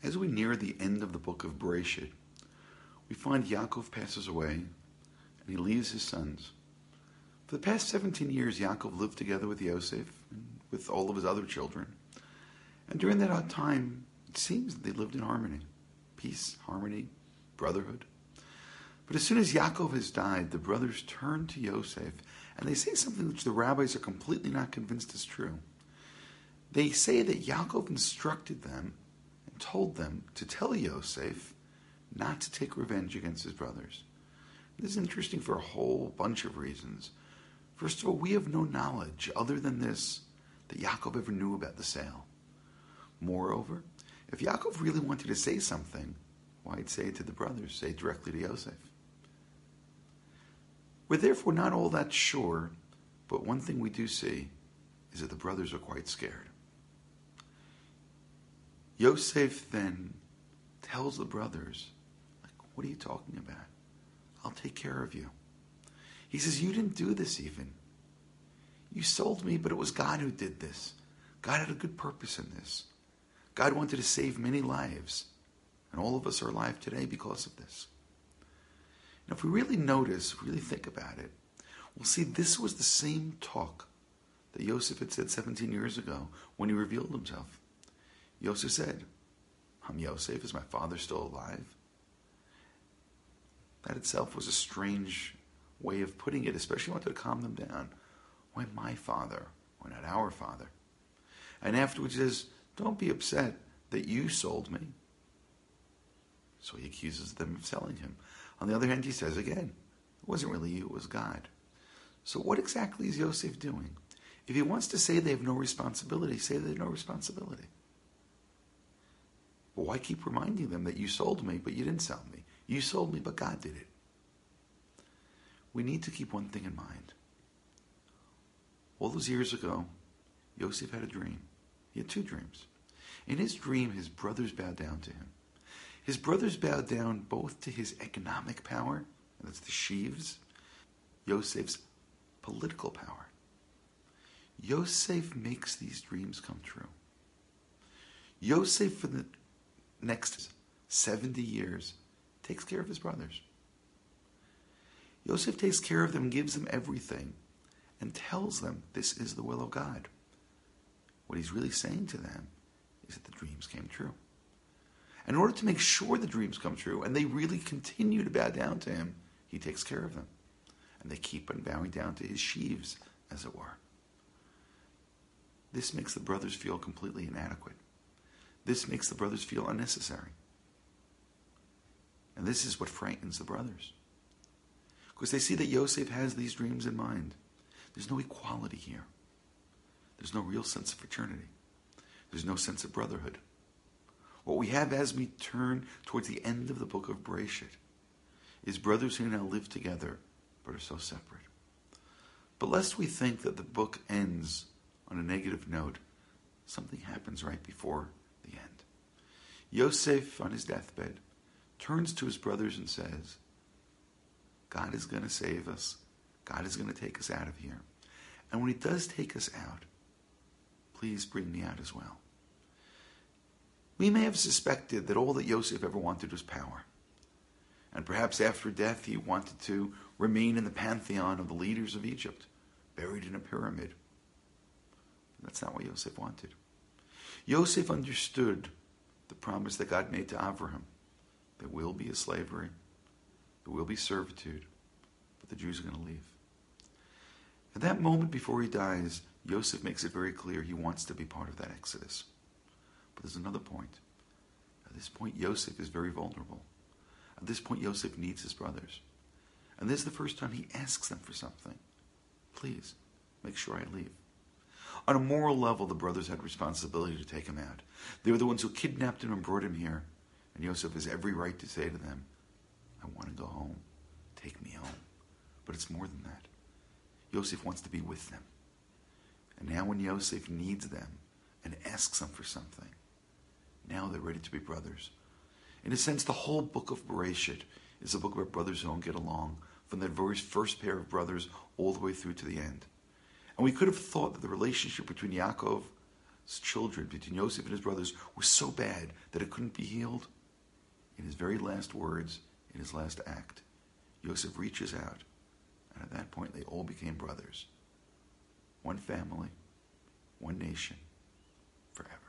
As we near the end of the book of Bereshit, we find Yaakov passes away and he leaves his sons. For the past 17 years, Yaakov lived together with Yosef and with all of his other children. And during that time, it seems that they lived in harmony. Peace, harmony, brotherhood. But as soon as Yaakov has died, the brothers turn to Yosef and they say something which the rabbis are completely not convinced is true. They say that Yaakov instructed them and told them to tell Yosef not to take revenge against his brothers. This is interesting for a whole bunch of reasons. First of all, we have no knowledge other than this that Yaakov ever knew about the sale. Moreover, if Yaakov really wanted to say something, why he'd say it to the brothers, say it directly to Yosef. We're therefore not all that sure, but one thing we do see is that the brothers are quite scared. Yosef then tells the brothers, what are you talking about? I'll take care of you. He says, you didn't do this even. You sold me, but it was God who did this. God had a good purpose in this. God wanted to save many lives. And all of us are alive today because of this. And if we really notice, really think about it, we'll see this was the same talk that Yosef had said 17 years ago when he revealed himself. Yosef said, I'm Yosef, is my father still alive? That itself was a strange way of putting it, especially wanted to calm them down. Why my father? Why not our father? And afterwards he says, don't be upset that you sold me. So he accuses them of selling him. On the other hand, he says again, it wasn't really you, it was God. So what exactly is Yosef doing? If he wants to say they have no responsibility, say they have no responsibility. But why keep reminding them that you sold me, but you didn't sell me? You sold me, but God did it. We need to keep one thing in mind. All those years ago, Yosef had a dream. He had two dreams. In his dream, his brothers bowed down to him. His brothers bowed down both to his economic power, and that's the sheaves, Yosef's political power. Yosef makes these dreams come true. Yosef, for the next 70 years, takes care of his brothers. Yosef takes care of them, gives them everything, and tells them this is the will of God. What he's really saying to them is that the dreams came true. And in order to make sure the dreams come true, and they really continue to bow down to him, he takes care of them. And they keep on bowing down to his sheaves, as it were. This makes the brothers feel completely inadequate. This makes the brothers feel unnecessary. And this is what frightens the brothers. Because they see that Yosef has these dreams in mind. There's no equality here. There's no real sense of fraternity. There's no sense of brotherhood. What we have as we turn towards the end of the book of Bereshit is brothers who now live together but are so separate. But lest we think that the book ends on a negative note, something happens right before the end. Yosef, on his deathbed, turns to his brothers and says, God is going to save us. God is going to take us out of here. And when he does take us out, please bring me out as well. We may have suspected that all that Yosef ever wanted was power. And perhaps after death he wanted to remain in the pantheon of the leaders of Egypt, buried in a pyramid. That's not what Yosef wanted. Yosef understood the promise that God made to Abraham. There will be a slavery. There will be servitude. But the Jews are going to leave. At that moment before he dies, Yosef makes it very clear he wants to be part of that exodus. But there's another point. At this point, Yosef is very vulnerable. At this point, Yosef needs his brothers. And this is the first time he asks them for something. Please, make sure I leave. On a moral level, the brothers had responsibility to take him out. They were the ones who kidnapped him and brought him here. And Yosef has every right to say to them, I want to go home. Take me home. But it's more than that. Yosef wants to be with them. And now when Yosef needs them and asks them for something, now they're ready to be brothers. In a sense, the whole book of Bereshit is a book about brothers who don't get along, from the very first pair of brothers all the way through to the end. And we could have thought that the relationship between Yaakov, children, between Yosef and his brothers, was so bad that it couldn't be healed. In his very last words, in his last act, Yosef reaches out, and at that point they all became brothers. One family, one nation, forever.